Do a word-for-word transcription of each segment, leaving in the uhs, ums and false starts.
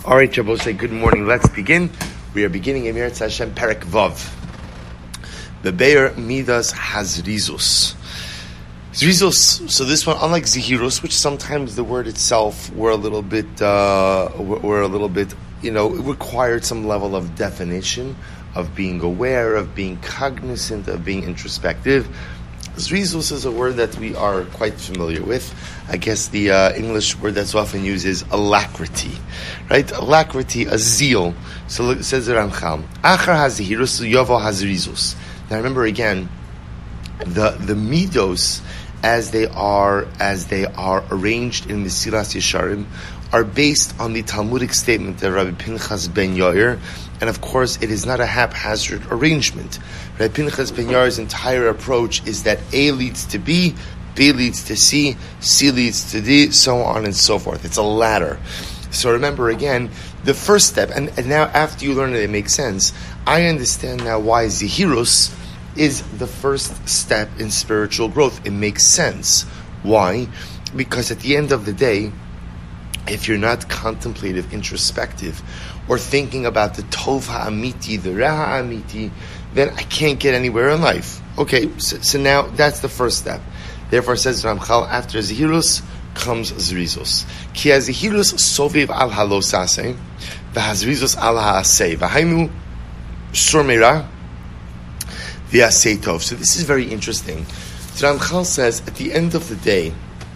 All right, Shabbos, say good morning. Let's begin. We are beginning in Meretz Hashem Perek Vav. The Be'er Midas Hazrizus. Zrizus. So this one, unlike Zihirus, which sometimes the word itself were a little bit, uh, were a little bit, you know, it required some level of definition, of being aware, of being cognizant, of being introspective. Zrizus is a word that we are quite familiar with. I guess the uh, English word that's often used is alacrity, right? Alacrity, a zeal. So it says the Ramchal, Achar hazihirus yovo hazrizus. Now remember again, the the midos as they are as they are arranged in Mesilas Yesharim are based on the Talmudic statement of Rabbi Pinchas ben Yair, and of course it is not a haphazard arrangement. Rabbi Pinchas ben Yair's entire approach is that A leads to B, B leads to C, C leads to D, so on and so forth. It's a ladder. So remember again, the first step, and, and now after you learn it, it makes sense. I understand now why Zihirus is the first step in spiritual growth. It makes sense. Why? Because at the end of the day, if you're not contemplative, introspective, or thinking about the tov ha'amiti, the ra ha'amiti, then I can't get anywhere in life. Okay, so, so now that's the first step. Therefore, says Ramchal, after Zihirus comes Zrizus. Ki Zihirus soviv al halosase, v'hazrizus al ha'asei, v'hainu surmira v'asei tov. So this is very interesting. Ramchal says, at the end of the day,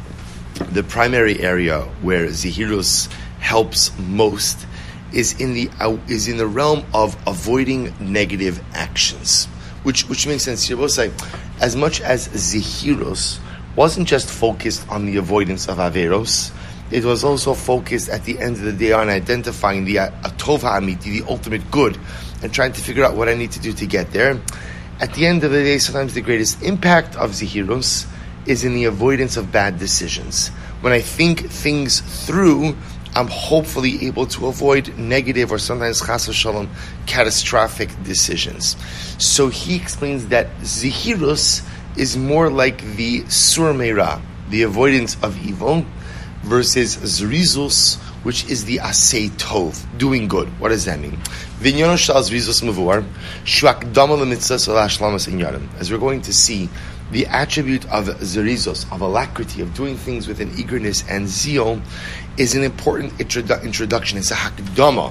the primary area where Zihirus helps most is in the uh, is in the realm of avoiding negative actions, which which makes sense. You both say, as much as Zihirus wasn't just focused on the avoidance of averos, it was also focused at the end of the day on identifying the uh, tov ha'amiti, the ultimate good, and trying to figure out what I need to do to get there. At the end of the day, sometimes the greatest impact of Zihirus is in the avoidance of bad decisions. When I think things through, I'm hopefully able to avoid negative or sometimes chas v'shalom catastrophic decisions. So he explains that Zihirus is more like the sur meira, the avoidance of evil, versus Zrizus, which is the asay tov, doing good. What does that mean? Vinyono shal Zrizus mevuar, shuakdama lemitzvos v'lashlamas inyarim. As we're going to see, the attribute of Zrizus, of alacrity, of doing things with an eagerness and zeal, is an important introdu- introduction. It's a hakdama.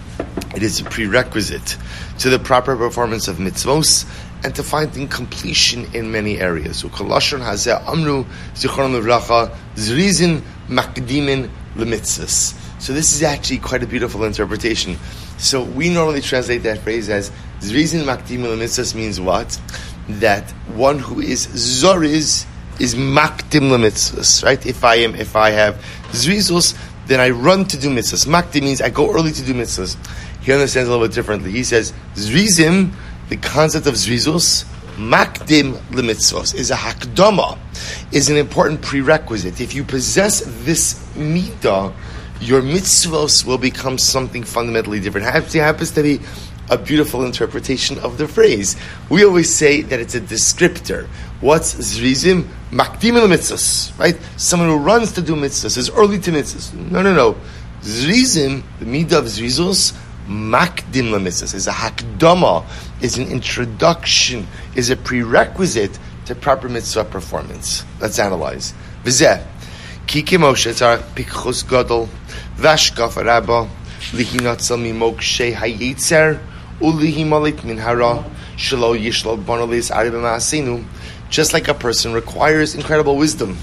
It is a prerequisite to the proper performance of mitzvos and to finding completion in many areas. Ukalashon hazeh amru zichron levracha zrizin makdimin lemitzvos. So this is actually quite a beautiful interpretation. So we normally translate that phrase as zrizin makdimin lemitzvos means what? That one who is zoriz is makdim lemitzvos, right? If I am, if I have zrizus, then I run to do mitzvahs. Makdim means I go early to do mitzvahs. He understands a little bit differently. He says zrizim, the concept of zrizus, makdim lemitzvos, is a hakdama, is an important prerequisite. If you possess this midah, your mitzvos will become something fundamentally different. It happens to be a beautiful interpretation of the phrase. We always say that it's a descriptor. What's zrizim? Makdim el mitzvahs, right? Someone who runs to do mitzvahs, is early to mitzvahs. No, no, no. Zrizim, the midah of zrizus, makdim le mitzvahs, is a hakdama, is an introduction, is a prerequisite to proper mitzvah performance. Let's analyze. V'zeh, ki kemoshe tzar pikchus gadol, vashkaf rabba, lihinatzel mimokshe hayitzer, ulihimalit min hara, shelo yishlol bonolis arib ma'asenu. Just like a person requires incredible wisdom,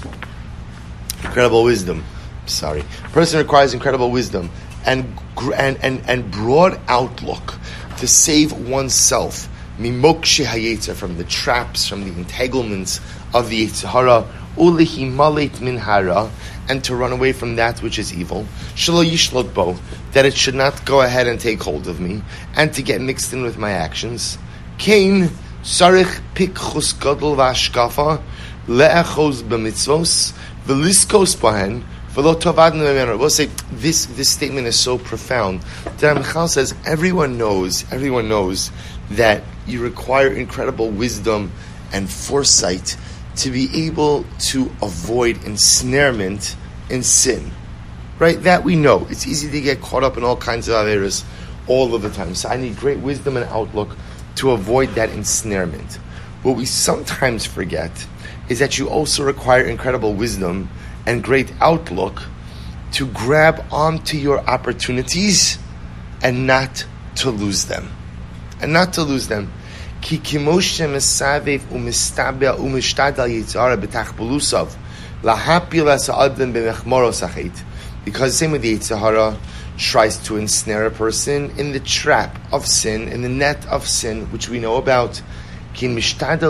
incredible wisdom, sorry, a person requires incredible wisdom and and and, and broad outlook to save oneself, mimokshe hayitzer, from the traps, from the entanglements of the Yetzer Hara, ulihimalit min hara, and to run away from that which is evil, shelo yishlot bo, that it should not go ahead and take hold of me, and to get mixed in with my actions. Kain sarich pikchus gadol v'ashkafa le'echos b'mitzvos v'liskos bahen v'lo tovadnu memenu. We'll say this this statement is so profound that Ramchal says everyone knows everyone knows that you require incredible wisdom and foresight to be able to avoid ensnarement in sin. right? That we know. It's easy to get caught up in all kinds of averos all of the time. So I need great wisdom and outlook to avoid that ensnarement. What we sometimes forget is that you also require incredible wisdom and great outlook to grab onto your opportunities and not to lose them. And not to lose them. Ki kimoshe mesavev umistabel umishtadal yitzara betachbelusav lahapil as adam b'mechmoros achet. Because same with the Yetzer Hara tries to ensnare a person in the trap of sin, in the net of sin, which we know about. You know,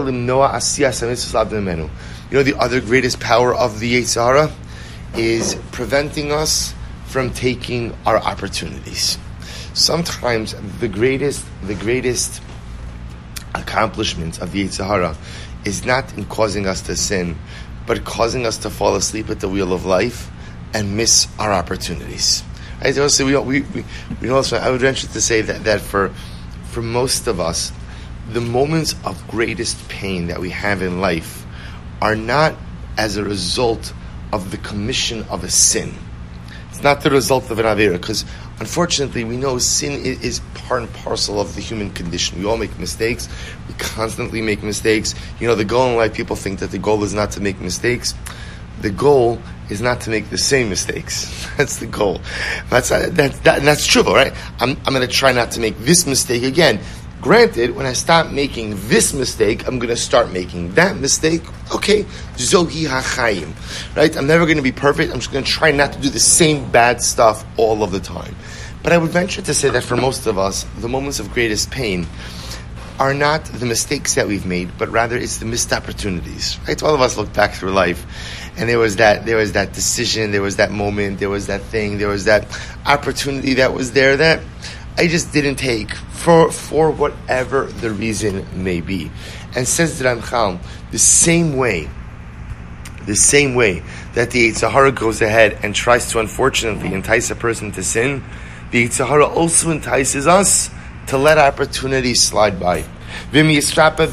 the other greatest power of the Yetzer Hara is preventing us from taking our opportunities. Sometimes the greatest, the greatest accomplishment of the Yetzer Hara is not in causing us to sin, but causing us to fall asleep at the wheel of life and miss our opportunities. I also we we we, we also I would venture to say that, that for for most of us, the moments of greatest pain that we have in life are not as a result of the commission of a sin. It's not the result of an avera, because unfortunately we know sin is, is part and parcel of the human condition. We all make mistakes. We constantly make mistakes. You know, the goal in life, people think that the goal is not to make mistakes. The goal is not to make the same mistakes. That's the goal. That's that, that, that's true, right? I'm I'm going to try not to make this mistake again. Granted, when I stop making this mistake, I'm going to start making that mistake. Okay, zohi hachayim, right? I'm never going to be perfect. I'm just going to try not to do the same bad stuff all of the time. But I would venture to say that for most of us, the moments of greatest pain are not the mistakes that we've made, but rather it's the missed opportunities. Right? All of us look back through life, and there was that there was that decision, there was that moment, there was that thing, there was that opportunity that was there that I just didn't take for for whatever the reason may be. And says the Ramchal, the same way, the same way that the Yetzer Hara goes ahead and tries to unfortunately entice a person to sin, the Yetzer Hara also entices us to let opportunities slide by. This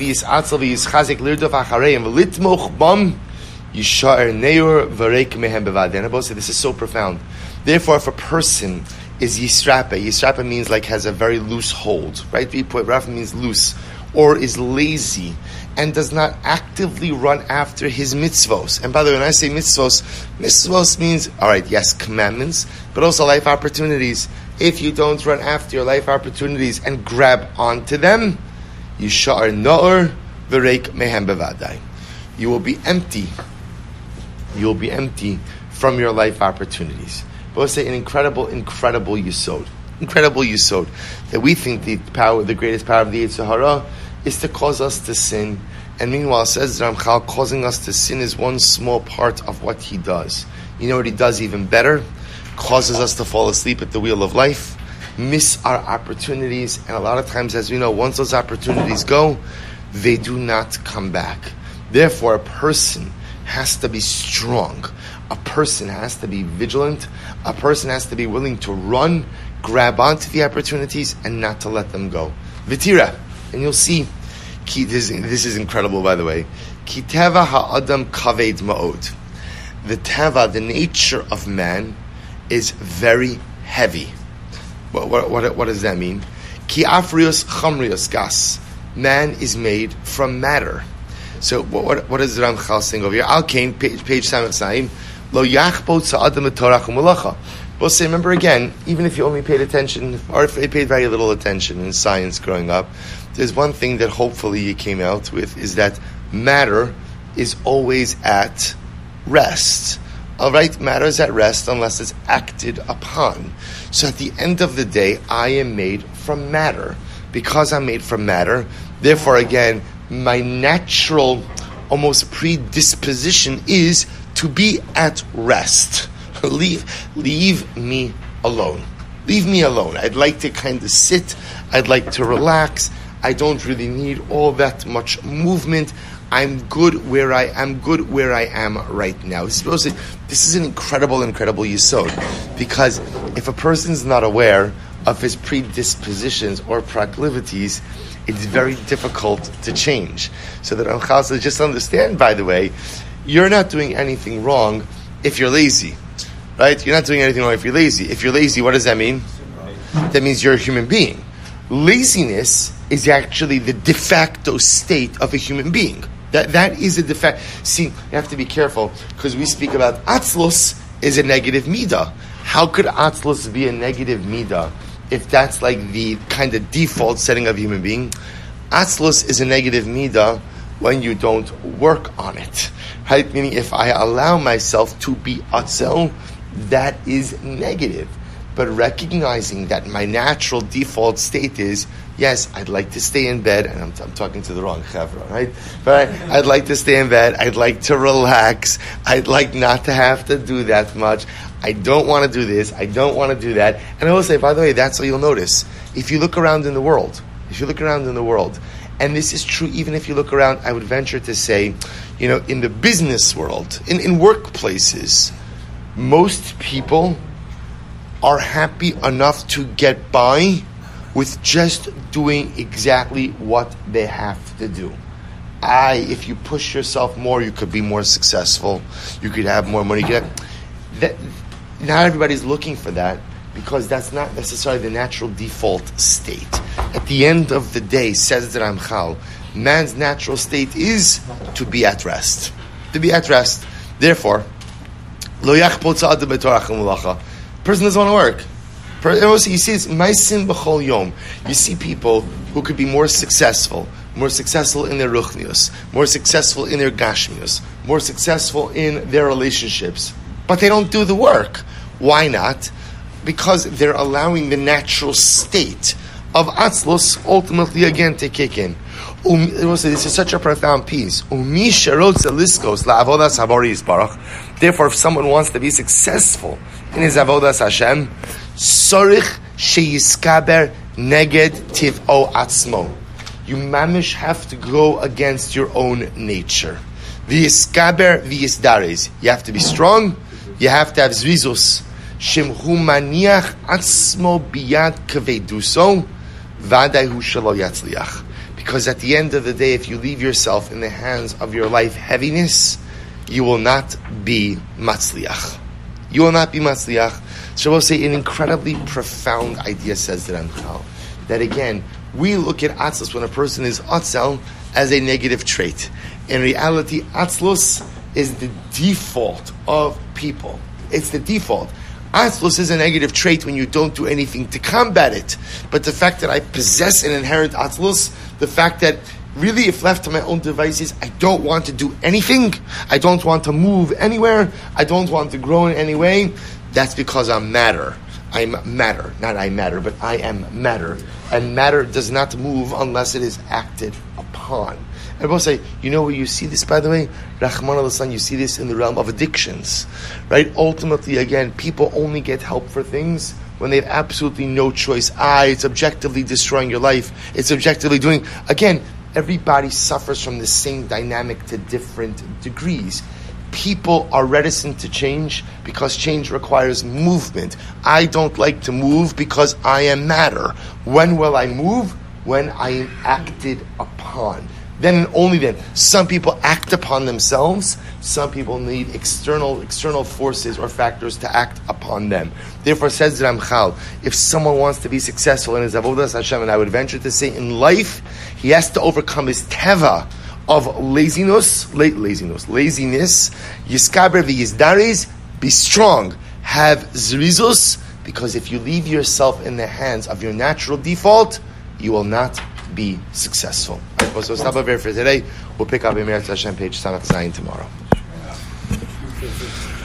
is so profound. Therefore, if a person is yisrapa, yisrapa means like has a very loose hold, right? Rafa means loose, or is lazy, and does not actively run after his mitzvos. And by the way, when I say mitzvos, mitzvos means, all right, yes, commandments, but also life opportunities. If you don't run after your life opportunities and grab onto them, yishar no'or v'reik mehem bevadai. You will be empty. You will be empty from your life opportunities. But we'll say an incredible, incredible yisod. Incredible yisod. That we think the power, the greatest power of the Yetzer Hara is to cause us to sin. And meanwhile, says Ramchal, causing us to sin is one small part of what he does. You know what he does even better? Causes us to fall asleep at the wheel of life, miss our opportunities, and a lot of times, as we know, once those opportunities go, they do not come back. Therefore, a person has to be strong. A person has to be vigilant. A person has to be willing to run, grab onto the opportunities, and not to let them go. Vitira, and you'll see, this is incredible, by the way. Ki teva ha'adam kaved ma'od. The teva, the nature of man, is very heavy. What, what, what, what does that mean? Ki afrius chamrius gas. Man is made from matter. So what, what, what is the Ramchal saying over here? Al Kain, page, page Saim, Lo yachbo tza'adam etorach u'melacha. We'll say, remember again, even if you only paid attention, or if you paid very little attention in science growing up, there's one thing that hopefully you came out with, is that matter is always at rest. Alright, matter is at rest unless it's acted upon. So at the end of the day, I am made from matter. Because I'm made from matter, therefore again, my natural, almost predisposition is to be at rest. Leave, leave me alone. Leave me alone. I'd like to kind of sit. I'd like to relax. I don't really need all that much movement. I'm good where I am. Good where I am right now. This is, this is an incredible, incredible yisod, because if a person's not aware of his predispositions or proclivities, it's very difficult to change. So that Ramchal says, just understand, by the way, you're not doing anything wrong if you're lazy. right? You're not doing anything wrong if you're lazy. If you're lazy, what does that mean? That means you're a human being. Laziness is actually the de facto state of a human being. That that is a de facto. See, you have to be careful because we speak about atzlus is a negative midah. How could atzlus be a negative midah if that's like the kind of default setting of a human being? Atzlus is a negative midah when you don't work on it, right? Meaning, if I allow myself to be atzel, that is negative. But recognizing that my natural default state is, yes, I'd like to stay in bed, and I'm, I'm talking to the wrong chavra, right? But I, I'd like to stay in bed, I'd like to relax, I'd like not to have to do that much, I don't want to do this, I don't want to do that. And I will say, by the way, that's what you'll notice. If you look around in the world, if you look around in the world, and this is true even if you look around, I would venture to say, you know, in the business world, in, in workplaces, most people are happy enough to get by with just doing exactly what they have to do. I, if you push yourself more, you could be more successful. You could have more money. You could have, that, not everybody's looking for that because that's not necessarily the natural default state. At the end of the day, says the Ramchal, man's natural state is to be at rest. To be at rest. Therefore, lo yachpot tza'ad betorach u'melacha. Person doesn't want to work. You see, it's maisim b'chol yom. You see people who could be more successful, more successful in their ruchnius, more successful in their gashmius, more successful in their relationships, but they don't do the work. Why not? Because they're allowing the natural state of atzlos ultimately again to kick in. Um, this is such a profound piece. Therefore, if someone wants to be successful in his avodas Hashem, sorich sheyiskaber neged tiv'o atzmo. You mamish have to go against your own nature. V'yiskaber v'yisdares. You have to be strong. You have to have zrizus. Shemhu maniach atzmo biyad kveduso v'adai hu shelo yatzliach. Because at the end of the day, if you leave yourself in the hands of your life heaviness, you will not be matzliach. You will not be matzliach. So we'll say an incredibly profound idea, says the Ramchal, that again, we look at atzlus when a person is atzel as a negative trait. In reality, atzlus is the default of people. It's the default. Atzlus is a negative trait when you don't do anything to combat it. But the fact that I possess an inherent atzlus, the fact that really, if left to my own devices, I don't want to do anything, I don't want to move anywhere, I don't want to grow in any way, that's because I'm matter. I'm matter. Not I matter, but I am matter. And matter does not move unless it is acted upon. And we'll say, you know where you see this, by the way? Rahman al-San, you see this in the realm of addictions. Right? Ultimately, again, people only get help for things when they have absolutely no choice. Ah, it's objectively destroying your life. It's objectively doing... Again, everybody suffers from the same dynamic to different degrees. People are reticent to change because change requires movement. I don't like to move because I am matter. When will I move? When I am acted upon. Then and only then. Some people act upon themselves. Some people need external external forces or factors to act upon them. Therefore, says Ramchal, if someone wants to be successful in his avodas Hashem, and I would venture to say in life, he has to overcome his teva of laziness, late laziness, laziness. Yiskaber v'yizdares, be strong, have zrizus, because if you leave yourself in the hands of your natural default, you will not be successful. All right, so stop over here for today. We'll pick up Emir Hashem page Samach Zayin tomorrow.